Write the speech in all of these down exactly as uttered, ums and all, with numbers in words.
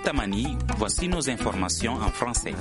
Tamani, voici nos informations en français.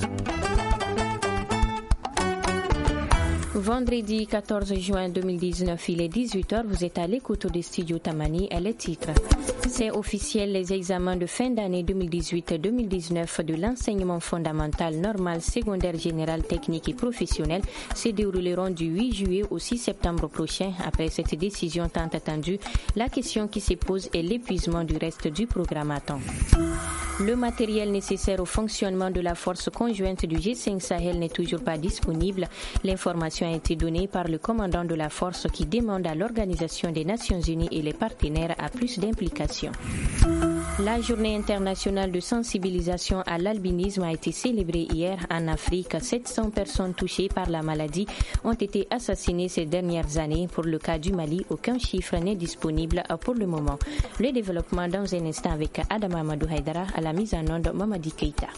Vendredi quatorze juin deux mille dix-neuf, il est dix-huit heures, vous êtes à l'écoute des studios Tamani et les titres. C'est officiel, les examens de fin d'année deux mille dix-huit deux mille dix-neuf de l'enseignement fondamental, normal, secondaire, général, technique et professionnel se dérouleront du huit juillet au six septembre prochain. Après cette décision tant attendue, la question qui se pose est l'épuisement du reste du programme à temps. Le matériel nécessaire au fonctionnement de la force conjointe du G cinq Sahel n'est toujours pas disponible. L'information a été donnée par le commandant de la force qui demande à l'Organisation des Nations Unies et les partenaires à plus d'implication. La journée internationale de sensibilisation à l'albinisme a été célébrée hier en Afrique. sept cents personnes touchées par la maladie ont été assassinées ces dernières années. Pour le cas du Mali, aucun chiffre n'est disponible pour le moment. Le développement dans un instant avec Adam Amadou Haïdara à la mise en onde Mamadi Keita.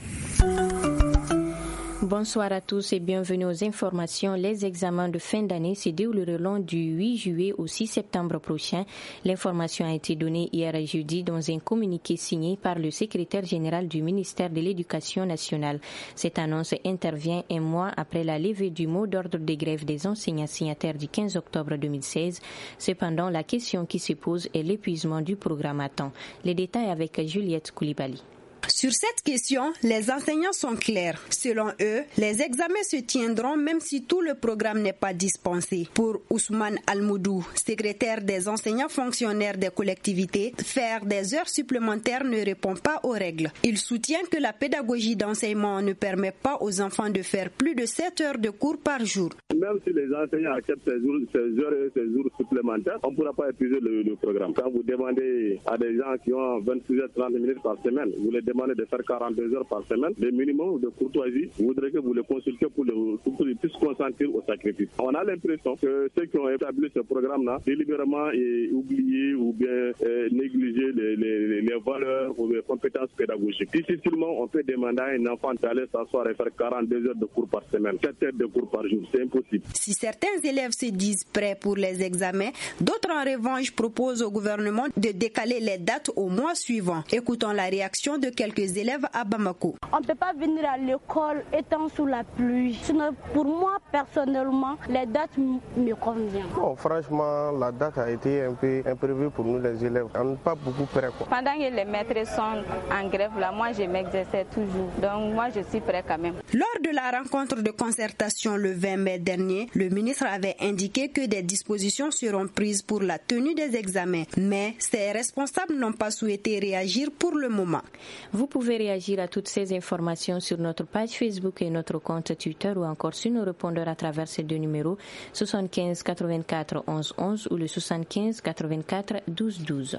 Bonsoir à tous et bienvenue aux informations. Les examens de fin d'année se dérouleront du huit juillet au six septembre prochain. L'information a été donnée hier jeudi dans un communiqué signé par le secrétaire général du ministère de l'Éducation nationale. Cette annonce intervient un mois après la levée du mot d'ordre de grève des enseignants signataires du quinze octobre deux mille seize. Cependant, la question qui se pose est l'épuisement du programme à temps. Les détails avec Juliette Koulibaly. Sur cette question, les enseignants sont clairs. Selon eux, les examens se tiendront même si tout le programme n'est pas dispensé. Pour Ousmane Almoudou, secrétaire des enseignants fonctionnaires des collectivités, faire des heures supplémentaires ne répond pas aux règles. Il soutient que la pédagogie d'enseignement ne permet pas aux enfants de faire plus de sept heures de cours par jour. Même si les enseignants acceptent ces, jours, ces heures et ces jours supplémentaires, on ne pourra pas épuiser le, le programme. Quand vous demandez à des gens qui ont vingt-six heures trente minutes par semaine, vous les demandez de faire quarante-deux heures par semaine, le minimum de courtoisie, vous voudrez que vous les consultez pour, le, pour qu'ils puissent consentir au sacrifice. On a l'impression que ceux qui ont établi ce programme-là, délibérément et oublié ou bien euh, négligé les, les, les valeurs ou les compétences pédagogiques. Difficilement, on peut demander à un enfant d'aller s'asseoir et faire quarante-deux heures de cours par semaine, sept heures de cours par jour, c'est impossible. Si certains élèves se disent prêts pour les examens, d'autres en revanche proposent au gouvernement de décaler les dates au mois suivant. Écoutons la réaction de quelques élèves à Bamako. On ne peut pas venir à l'école étant sous la pluie. Sinon, pour moi, personnellement, les dates me conviennent. Bon, franchement, la date a été un peu imprévue pour nous les élèves. On n'est pas beaucoup prêts. Quoi. Pendant que les maîtres sont en grève, là, moi, je m'exerçais toujours. Donc, moi, je suis prêt quand même. Lors de la rencontre de concertation le vingt mai dernier, le ministre avait indiqué que des dispositions seront prises pour la tenue des examens. Mais ces responsables n'ont pas souhaité réagir pour le moment. Vous pouvez réagir à toutes ces informations sur notre page Facebook et notre compte Twitter ou encore sur nos répondeurs à travers ces deux numéros soixante-quinze quatre-vingt-quatre onze onze ou le soixante-quinze quatre-vingt-quatre douze douze.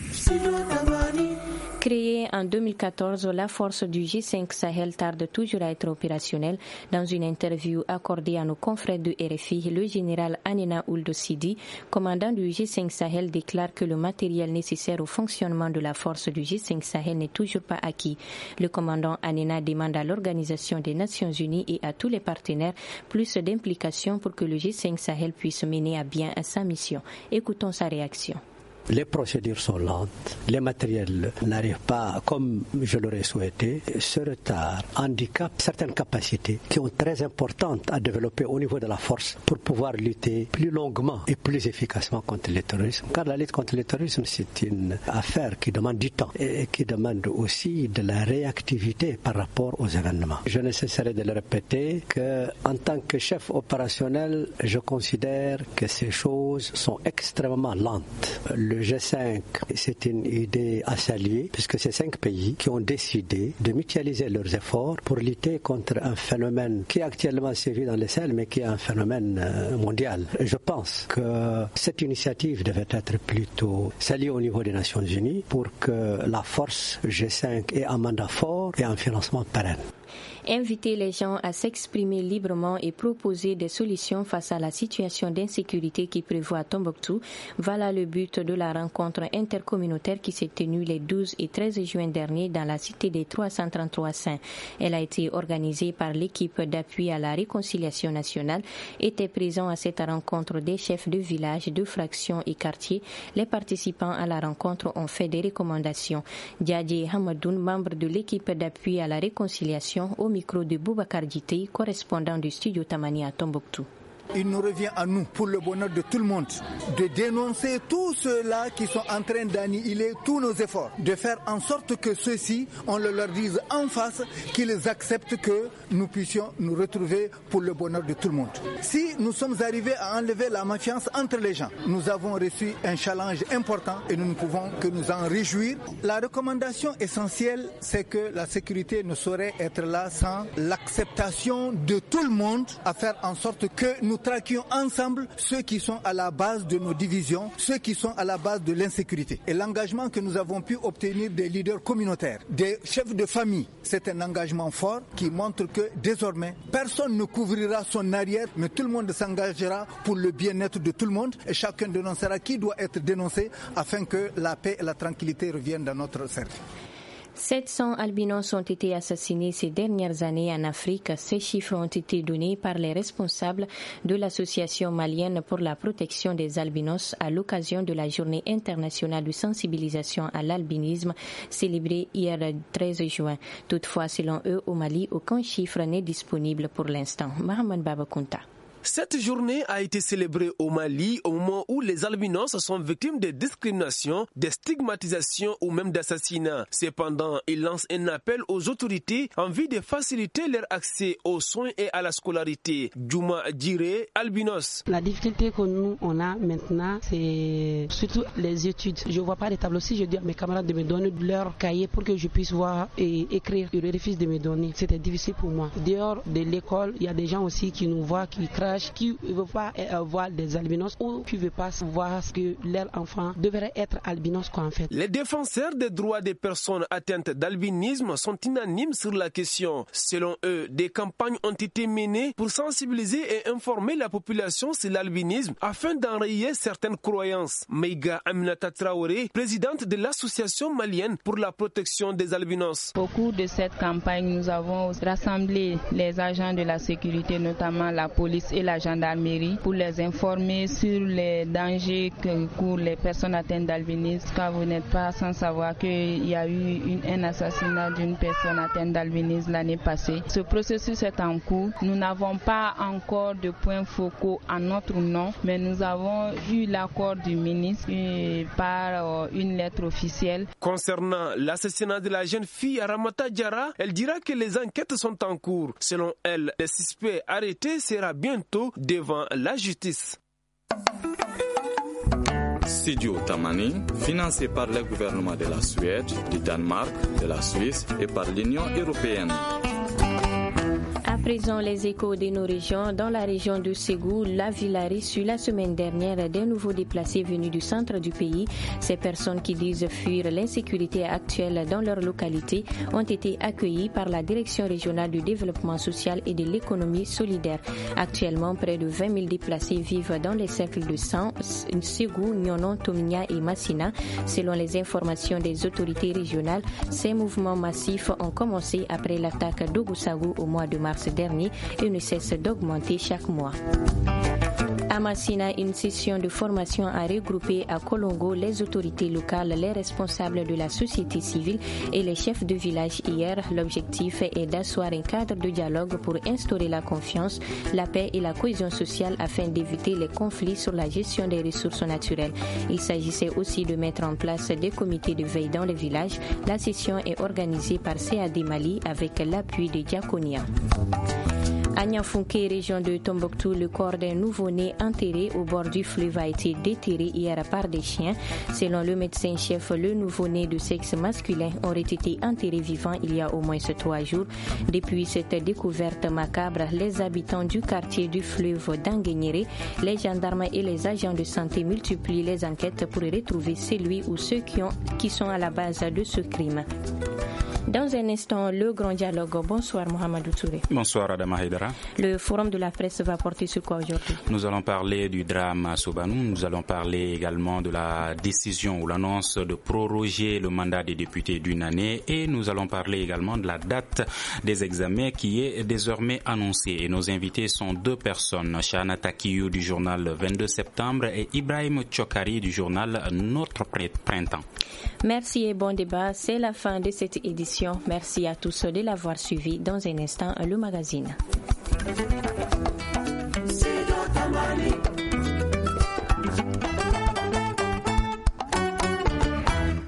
Créée en deux mille quatorze, la force du G cinq Sahel tarde toujours à être opérationnelle. Dans une interview accordée à nos confrères de R F I, le général Anena Ould Sidi, commandant du G cinq Sahel, déclare que le matériel nécessaire au fonctionnement de la force du G cinq Sahel n'est toujours pas acquis. Le commandant Anena demande à l'Organisation des Nations Unies et à tous les partenaires plus d'implication pour que le G cinq Sahel puisse mener à bien sa mission. Écoutons sa réaction. Les procédures sont lentes, les matériels n'arrivent pas comme je l'aurais souhaité. Ce retard handicape certaines capacités qui sont très importantes à développer au niveau de la force pour pouvoir lutter plus longuement et plus efficacement contre le terrorisme. Car la lutte contre le terrorisme, c'est une affaire qui demande du temps et qui demande aussi de la réactivité par rapport aux événements. Je ne cesserai de le répéter qu'en tant que chef opérationnel, je considère que ces choses sont extrêmement lentes. Le G cinq, c'est une idée à saluer puisque c'est cinq pays qui ont décidé de mutualiser leurs efforts pour lutter contre un phénomène qui est actuellement sévi dans le Sahel mais qui est un phénomène mondial. Je pense que cette initiative devait être plutôt saluée au niveau des Nations Unies pour que la force G cinq ait un mandat fort et un financement pérenne. Inviter les gens à s'exprimer librement et proposer des solutions face à la situation d'insécurité qui prévaut à Tombouctou. Voilà le but de la rencontre intercommunautaire qui s'est tenue les douze et treize juin dernier dans la cité des trois cent trente-trois Saints. Elle a été organisée par l'équipe d'appui à la réconciliation nationale. Étaient présents à cette rencontre des chefs de village, de fractions et quartiers. Les participants à la rencontre ont fait des recommandations. Diadji Hamadoun, membre de l'équipe d'appui à la réconciliation, au micro de Boubacar Dité, correspondant du studio Tamani à Tombouctou. Il nous revient à nous, pour le bonheur de tout le monde, de dénoncer tous ceux-là qui sont en train d'annihiler tous nos efforts, de faire en sorte que ceux-ci, on le leur dise en face, qu'ils acceptent que nous puissions nous retrouver pour le bonheur de tout le monde. Si nous sommes arrivés à enlever la méfiance entre les gens, nous avons reçu un challenge important et nous ne pouvons que nous en réjouir. La recommandation essentielle, c'est que la sécurité ne saurait être là sans l'acceptation de tout le monde à faire en sorte que nous traquions ensemble ceux qui sont à la base de nos divisions, ceux qui sont à la base de l'insécurité. Et l'engagement que nous avons pu obtenir des leaders communautaires, des chefs de famille, c'est un engagement fort qui montre que désormais, personne ne couvrira son arrière, mais tout le monde s'engagera pour le bien-être de tout le monde et chacun dénoncera qui doit être dénoncé afin que la paix et la tranquillité reviennent dans notre cercle. sept cents albinos ont été assassinés ces dernières années en Afrique. Ces chiffres ont été donnés par les responsables de l'Association malienne pour la protection des albinos à l'occasion de la Journée internationale de sensibilisation à l'albinisme célébrée hier treize juin. Toutefois, selon eux, au Mali, aucun chiffre n'est disponible pour l'instant. Mohamed Babakunta. Cette journée a été célébrée au Mali au moment où les albinos sont victimes de discrimination, de stigmatisation ou même d'assassinat. Cependant, il lance un appel aux autorités en vue de faciliter leur accès aux soins et à la scolarité. Djouma Djiré, albinos. La difficulté que nous on a maintenant, c'est surtout les études. Je ne vois pas les tableaux. Si je dis à mes camarades de me donner leur cahier pour que je puisse voir et écrire, ils refusent de me donner. C'était difficile pour moi. Dehors de l'école, il y a des gens aussi qui nous voient, qui crachent, qui ne veulent pas voir des albinos ou qui ne veulent pas voir que leur enfant devrait être albinos quoi, en fait. Les défenseurs des droits des personnes atteintes d'albinisme sont unanimes sur la question. Selon eux, des campagnes ont été menées pour sensibiliser et informer la population sur l'albinisme afin d'enrayer certaines croyances. Meiga Aminata Traoré, présidente de l'association malienne pour la protection des albinos. Au cours de cette campagne, nous avons rassemblé les agents de la sécurité, notamment la police et la gendarmerie, pour les informer sur les dangers que courent les personnes atteintes d'albinisme. Car vous n'êtes pas sans savoir qu'il y a eu une, un assassinat d'une personne atteinte d'albinisme l'année passée. Ce processus est en cours. Nous n'avons pas encore de points focaux en notre nom, mais nous avons eu l'accord du ministre par une lettre officielle. Concernant l'assassinat de la jeune fille Ramata Diarra, elle dira que les enquêtes sont en cours. Selon elle, le suspect arrêté sera bientôt devant la justice. Studio Tamani, financé par le gouvernement de la Suède, du Danemark, de la Suisse et par l'Union européenne. À présent, les échos de nos régions. Dans la région de Ségou, la ville a reçu la semaine dernière des nouveaux déplacés venus du centre du pays. Ces personnes qui disent fuir l'insécurité actuelle dans leur localité ont été accueillies par la Direction régionale du développement social et de l'économie solidaire. Actuellement, près de vingt mille déplacés vivent dans les cercles de San, Ségou, Nyonon, Tominya et Massina. Selon les informations des autorités régionales, ces mouvements massifs ont commencé après l'attaque d'Ogossagou au mois de mars dernier et ne cesse d'augmenter chaque mois. À Massina, une session de formation a regroupé à Kolongo les autorités locales, les responsables de la société civile et les chefs de village hier. L'objectif est d'asseoir un cadre de dialogue pour instaurer la confiance, la paix et la cohésion sociale afin d'éviter les conflits sur la gestion des ressources naturelles. Il s'agissait aussi de mettre en place des comités de veille dans les villages. La session est organisée par C A D Mali avec l'appui de Diaconia. À Niafunké, région de Tombouctou, le corps d'un nouveau-né enterré au bord du fleuve a été déterré hier par des chiens. Selon le médecin-chef, le nouveau-né de sexe masculin aurait été enterré vivant il y a au moins trois jours. Depuis cette découverte macabre, les habitants du quartier du fleuve d'Anguénéré, les gendarmes et les agents de santé multiplient les enquêtes pour retrouver celui ou ceux qui, ont, qui sont à la base de ce crime. Dans un instant, le grand dialogue. Bonsoir Mohamedou Touré. Bonsoir Adama Haïdara. Le forum de la presse va porter sur quoi aujourd'hui? Nous allons parler du drame à Sobanou. Nous allons parler également de la décision ou l'annonce de proroger le mandat des députés d'une année. Et nous allons parler également de la date des examens qui est désormais annoncée. Et nos invités sont deux personnes, Shana Takiyou du journal vingt-deux septembre et Ibrahim Chokari du journal Notre Printemps. Merci et bon débat. C'est la fin de cette édition. Merci à tous de l'avoir suivi. Dans un instant, le magazine.